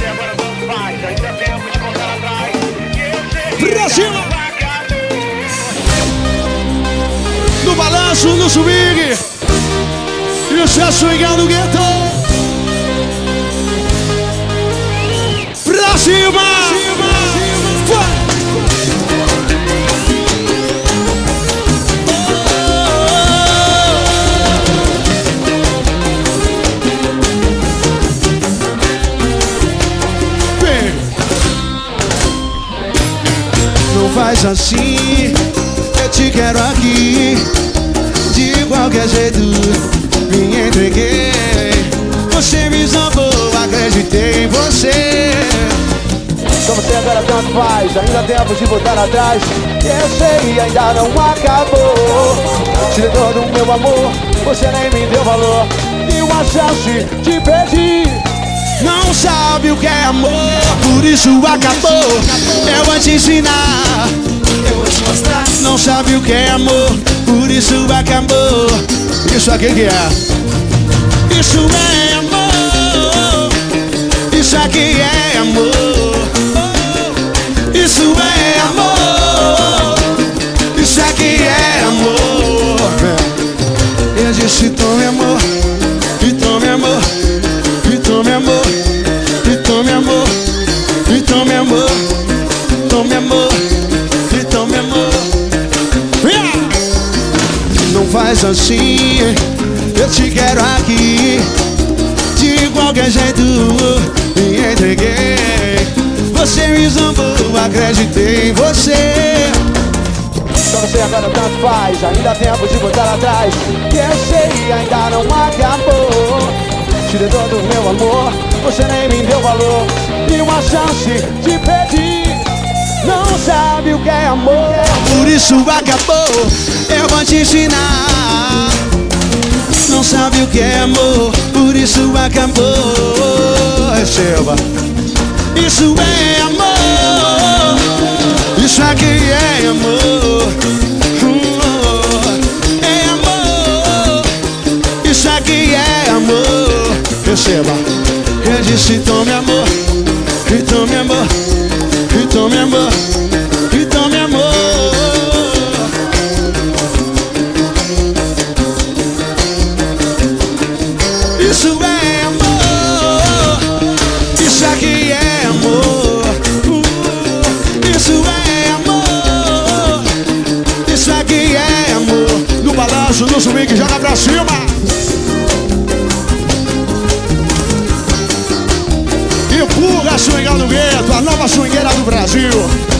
agora tanto faz. Ainda é tempo de voltar atrás. Pra cima! No balanço, no swing. Isso é swingar no gueto. Pra cima! Não faz assim, eu te quero aqui. De qualquer jeito, me entreguei. Você me zombou, acreditei em você. Como você agora tanto faz, ainda tempo de voltar atrás. Eu sei, ainda não acabou. Te dei todo o meu amor, você nem me deu valor. E uma chance de pedir. Não sabe o que é amor, por isso acabou. Eu vou te ensinar, eu vou te mostrar. Não sabe o que é amor, por isso acabou. Isso aqui que é. Isso é amor. Isso aqui é amor. Isso é amor. Isso aqui é amor. Eu disse tome amor, e tome amor, e tome amor, e tome amor, e tome amor, tome amor, e tome amor. Não faz assim, eu te quero aqui. De qualquer jeito, me entreguei. Você me zombou, acreditei em você. Só você agora tanto faz, ainda há tempo de voltar atrás. E eu sei, ainda não acabou. Te dei todo o meu amor, você nem me deu valor. E uma chance de pedir. Não sabe o que é amor, por isso acabou. Eu vou te ensinar. Não sabe o que é amor, por isso acabou. Receba. Isso é amor. Isso aqui é amor. É amor. Isso aqui é amor. Receba. Eu disse tome amor, e tome amor, e tome amor, e tome amor. Isso é amor. Isso aqui é amor. Isso é amor. Isso aqui é amor. No balanço, no swing, joga pra cima. Empurra a swingar do gueto, a nova swingueira do Brasil.